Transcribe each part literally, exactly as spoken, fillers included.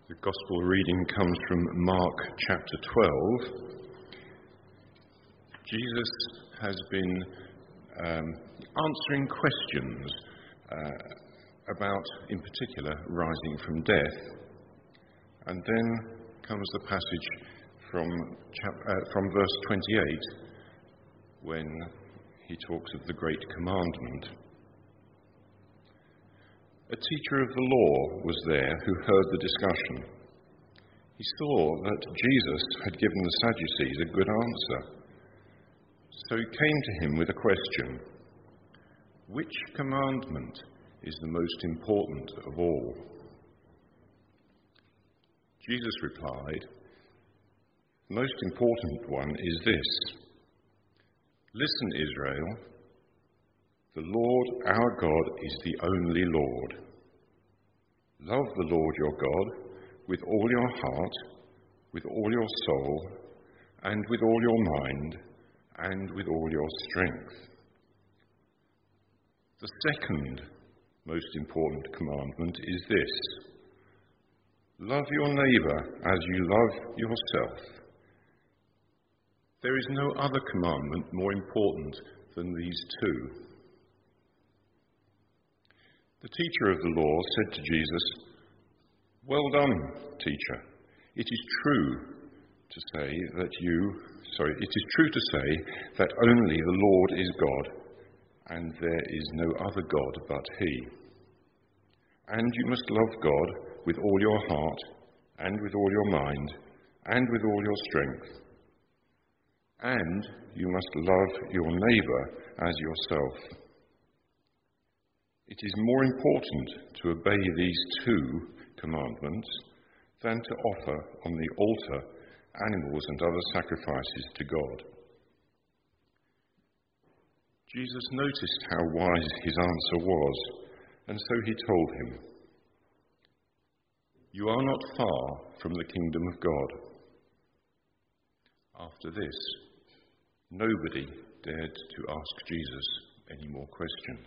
The Gospel reading comes from Mark chapter twelve. Jesus has been um, answering questions uh, about, in particular, rising from death. And then comes the passage from, chap- uh, from verse twenty-eight, when he talks of the Great Commandment. A teacher of the law was there who heard the discussion. He saw that Jesus had given the Sadducees a good answer. So he came to him with a question. Which commandment is the most important of all? Jesus replied, the most important one is this. Listen, Israel. The Lord our God is the only Lord. Love the Lord your God with all your heart, with all your soul, and with all your mind, and with all your strength. The second most important commandment is this. Love your neighbour as you love yourself. There is no other commandment more important than these two. The teacher of the law said to Jesus, well done, teacher. It is true to say that you, sorry, it is true to say that only the Lord is God, and there is no other God but He. And you must love God with all your heart, and with all your mind, and with all your strength. And you must love your neighbour as yourself. It is more important to obey these two commandments than to offer on the altar animals and other sacrifices to God. Jesus noticed how wise his answer was, and so he told him, you are not far from the kingdom of God. After this, nobody dared to ask Jesus any more questions.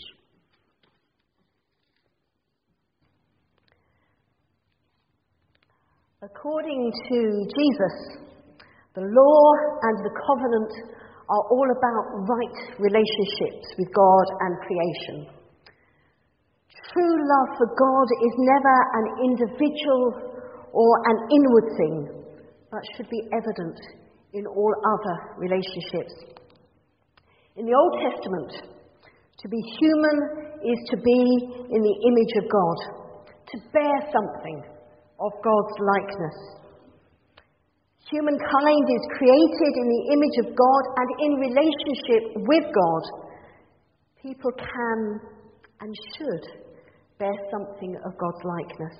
According to Jesus, the law and the covenant are all about right relationships with God and creation. True love for God is never an individual or an inward thing, but should be evident in all other relationships. In the Old Testament, to be human is to be in the image of God, to bear something of God's likeness. Humankind is created in the image of God, and in relationship with God, people can and should bear something of God's likeness.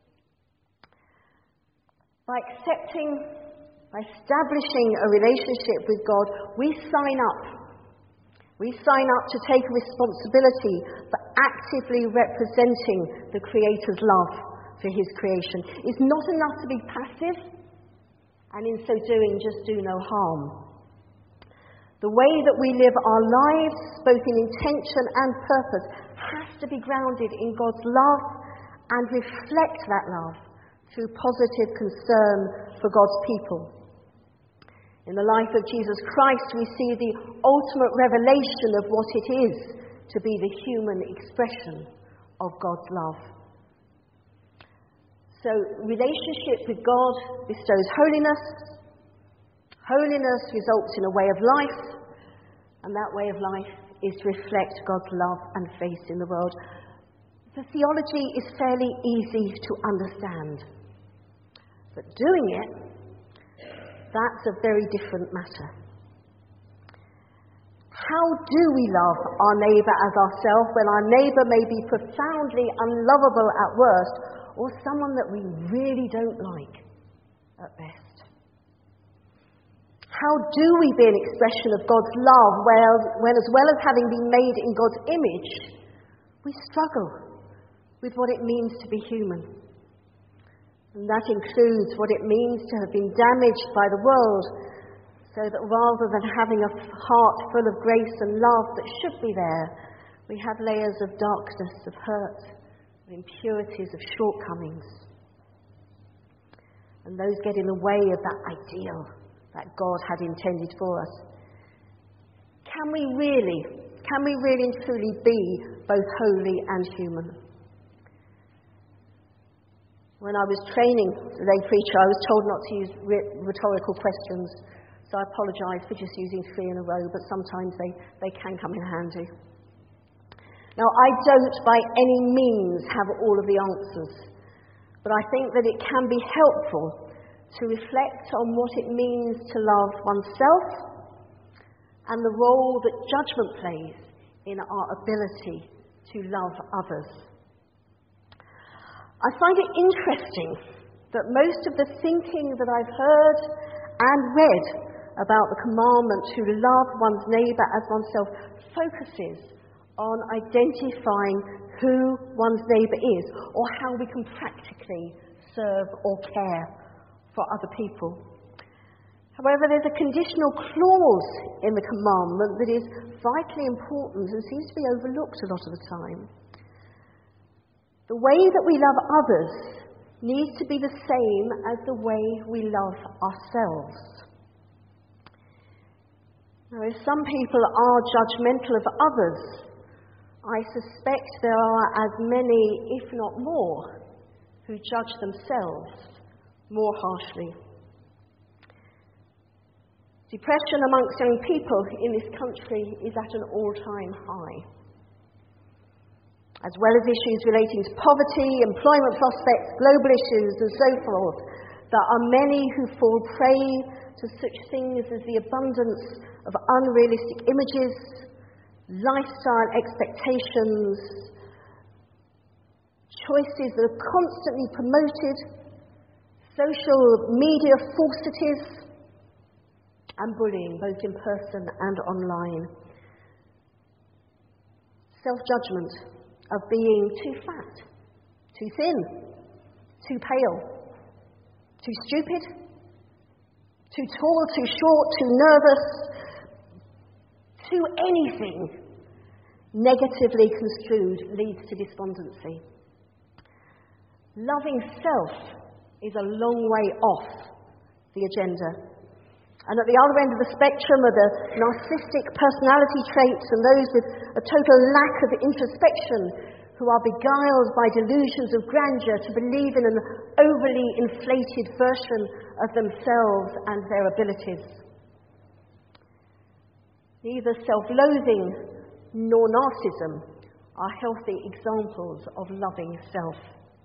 By accepting, by establishing a relationship with God, we sign up. We sign up to take responsibility for actively representing the Creator's love for his creation. It's not enough to be passive, and in so doing just do no harm. The way that we live our lives, both in intention and purpose, has to be grounded in God's love and reflect that love through positive concern for God's people. In the life of Jesus Christ, we see the ultimate revelation of what it is to be the human expression of God's love. So, relationship with God bestows holiness. Holiness results in a way of life, and that way of life is to reflect God's love and faith in the world. The theology is fairly easy to understand, but doing it, that's a very different matter. How do we love our neighbour as ourselves when our neighbour may be profoundly unlovable at worst, or someone that we really don't like at best? How do we be an expression of God's love when, as well as having been made in God's image, we struggle with what it means to be human? And that includes what it means to have been damaged by the world, so that rather than having a heart full of grace and love that should be there, we have layers of darkness, of hurt, of impurities, of shortcomings. and those get in the way of that ideal that God had intended for us. Can we really, can we really and truly be both holy and human? When I was training the lay preacher, I was told not to use rhetorical questions, so I apologise for just using three in a row, but sometimes they, they can come in handy. Now, I don't by any means have all of the answers, but I think that it can be helpful to reflect on what it means to love oneself and the role that judgment plays in our ability to love others. I find it interesting that most of the thinking that I've heard and read about the commandment to love one's neighbour as oneself focuses on identifying who one's neighbour is or how we can practically serve or care for other people. However, there's a conditional clause in the commandment that is vitally important and seems to be overlooked a lot of the time. The way that we love others needs to be the same as the way we love ourselves. Now, if some people are judgmental of others, I suspect there are as many, if not more, who judge themselves more harshly. Depression amongst young people in this country is at an all-time high. As well as issues relating to poverty, employment prospects, global issues and so forth, there are many who fall prey to such things as the abundance of unrealistic images, lifestyle expectations, choices that are constantly promoted, social media falsities, and bullying, both in person and online. Self-judgment of being too fat, too thin, too pale, too stupid, too tall, too short, too nervous, too anything negatively construed leads to despondency. Loving self is a long way off the agenda. And at the other end of the spectrum are the narcissistic personality traits and those with a total lack of introspection who are beguiled by delusions of grandeur to believe in an overly inflated version of themselves and their abilities. Neither self-loathing nor narcissism are healthy examples of loving self.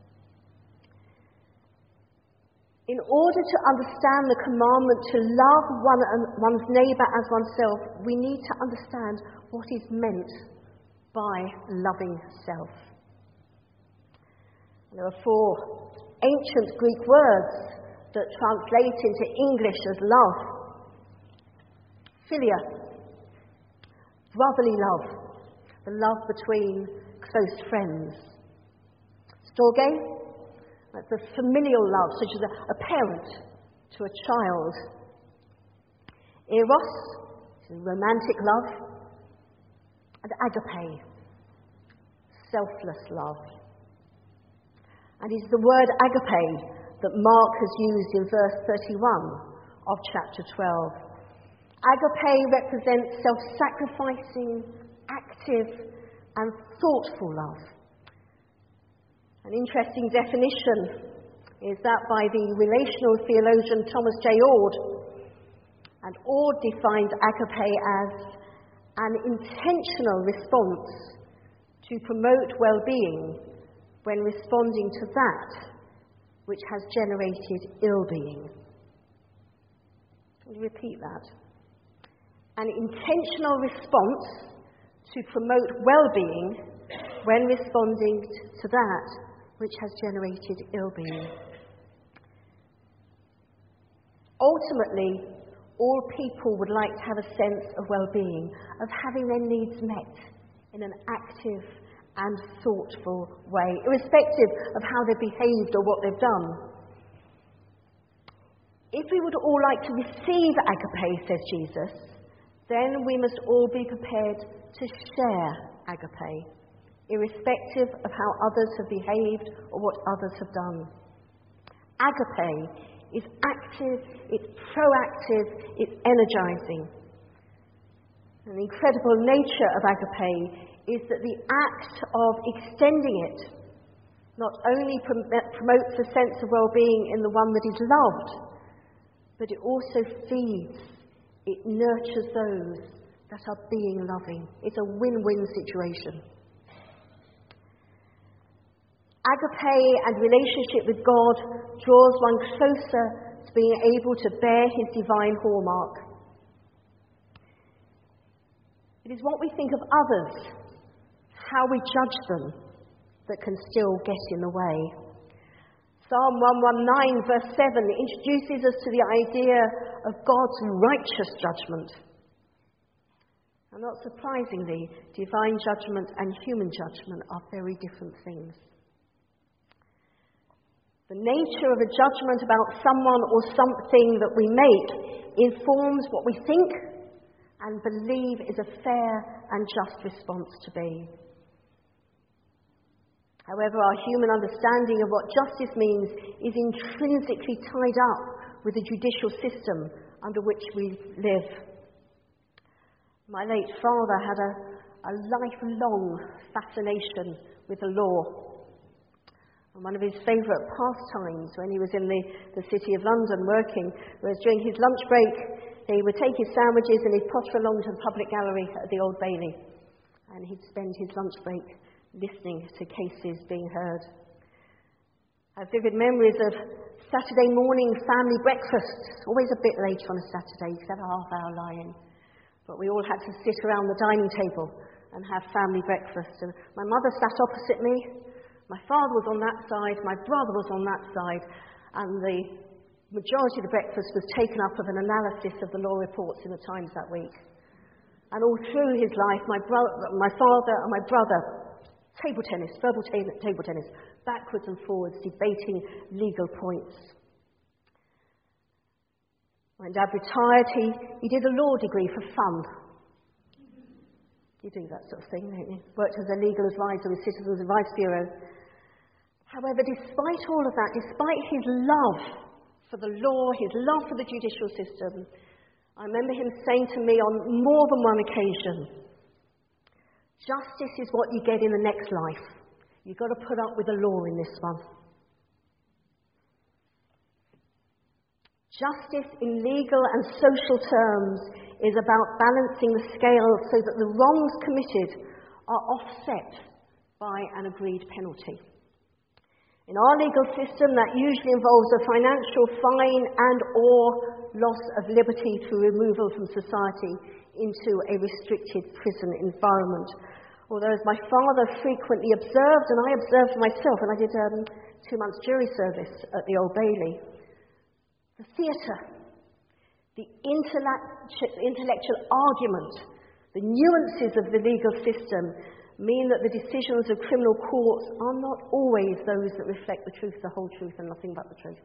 In order to understand the commandment to love one, one's neighbour as oneself, we need to understand what is meant by loving self. There are four ancient Greek words that translate into English as love. Philia, brotherly love, the love between close friends. Storge, that's a familial love, such as a, a parent to a child. Eros, which is romantic love. And agape, selfless love. And it's the word agape that Mark has used in verse thirty-one of chapter twelve. Agape represents self-sacrificing, active, and thoughtful love. An interesting definition is that by the relational theologian Thomas J. Ord. And Ord defines agape as an intentional response to promote well-being when responding to that which has generated ill-being. Let me repeat that. An intentional response to promote well-being when responding to that which has generated ill-being. Ultimately, all people would like to have a sense of well-being, of having their needs met in an active and thoughtful way, irrespective of how they've behaved or what they've done. If we would all like to receive agape, says Jesus, then we must all be prepared to share agape, irrespective of how others have behaved or what others have done. Agape It's active, it's proactive, it's energizing. And the incredible nature of agape is that the act of extending it not only prom- promotes a sense of well-being in the one that is loved, but it also feeds, it nurtures those that are being loving. It's a win-win situation. Agape and relationship with God draws one closer to being able to bear his divine hallmark. It is what we think of others, how we judge them, that can still get in the way. Psalm one nineteen verse seven introduces us to the idea of God's righteous judgment. And not surprisingly, divine judgment and human judgment are very different things. The nature of a judgment about someone or something that we make informs what we think and believe is a fair and just response to be. However, our human understanding of what justice means is intrinsically tied up with the judicial system under which we live. My late father had a, a lifelong fascination with the law. And one of his favourite pastimes when he was in the, the city of London working was during his lunch break, he would take his sandwiches and he'd potter along to the public gallery at the Old Bailey. And he'd spend his lunch break listening to cases being heard. I have vivid memories of Saturday morning family breakfasts, always a bit late on a Saturday, you could have a half hour lie-in. But we all had to sit around the dining table and have family breakfast. And my mother sat opposite me, my father was on that side, my brother was on that side, and the majority of the breakfast was taken up of an analysis of the law reports in the Times that week. And all through his life, my, bro- my father and my brother, table tennis, verbal ta- table tennis, backwards and forwards, debating legal points. When Dad retired, he, he did a law degree for fun. You do that sort of thing, don't you? Worked as a legal advisor with Citizens Advice Bureau. However, despite all of that, despite his love for the law, his love for the judicial system, I remember him saying to me on more than one occasion, justice is what you get in the next life. You've got to put up with the law in this one. Justice in legal and social terms is about balancing the scales so that the wrongs committed are offset by an agreed penalty. In our legal system, that usually involves a financial fine and or loss of liberty through removal from society into a restricted prison environment. Although, as my father frequently observed, and I observed myself, and I did um, two months jury service at the Old Bailey, the theatre, the intellectual argument, the nuances of the legal system mean that the decisions of criminal courts are not always those that reflect the truth, the whole truth, and nothing but the truth.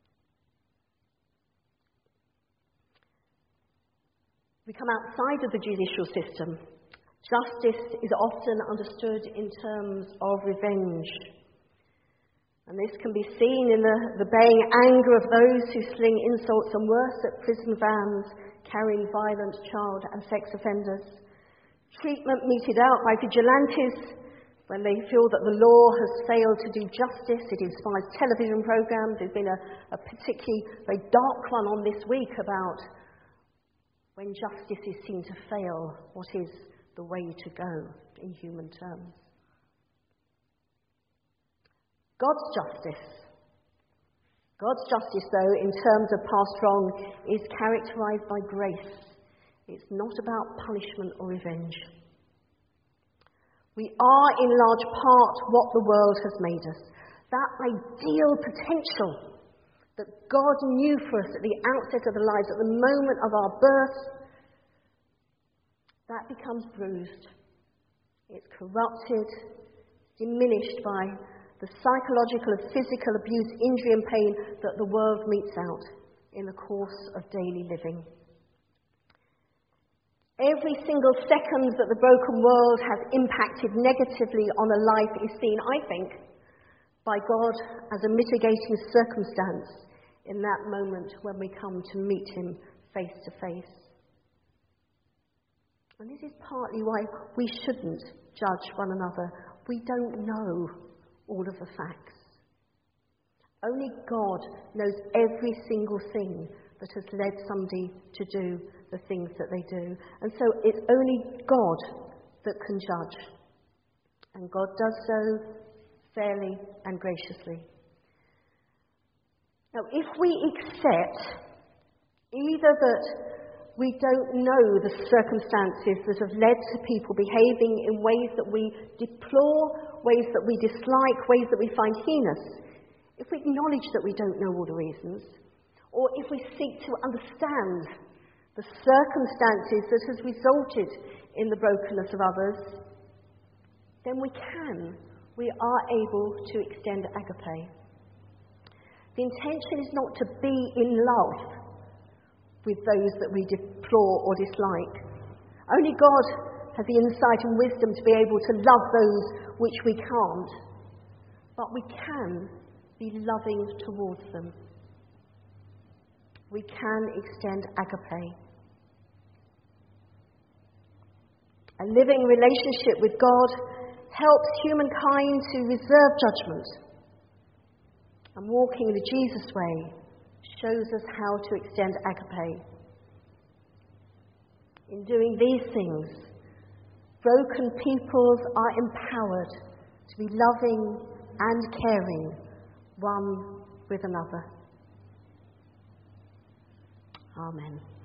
We come outside of the judicial system. Justice is often understood in terms of revenge. And this can be seen in the, the baying anger of those who sling insults and worse at prison vans carrying violent child and sex offenders. Treatment meted out by vigilantes when they feel that the law has failed to do justice. It inspires television programs. There's been a, a particularly very dark one on this week about when justice is seen to fail, what is the way to go in human terms. God's justice. God's justice, though, in terms of past wrong, is characterized by grace. It's not about punishment or revenge. We are, in large part, what the world has made us. That ideal potential that God knew for us at the outset of our lives, at the moment of our birth, that becomes bruised. It's corrupted, diminished by the psychological and physical abuse, injury and pain that the world meets out in the course of daily living. Every single second that the broken world has impacted negatively on a life is seen, I think, by God as a mitigating circumstance in that moment when we come to meet him face to face. And this is partly why we shouldn't judge one another. We don't know all of the facts. Only God knows every single thing that has led somebody to do the things that they do. And so it's only God that can judge. And God does so fairly and graciously. Now, if we accept either that we don't know the circumstances that have led to people behaving in ways that we deplore, ways that we dislike, ways that we find heinous, if we acknowledge that we don't know all the reasons, or if we seek to understand the circumstances that has resulted in the brokenness of others, then we can, we are able to extend agape. The intention is not to be in love with those that we deplore or dislike. Only God has the insight and wisdom to be able to love those which we can't. But we can be loving towards them. We can extend agape. A living relationship with God helps humankind to reserve judgment. And walking the Jesus way shows us how to extend agape. In doing these things, broken peoples are empowered to be loving and caring one with another. Amen.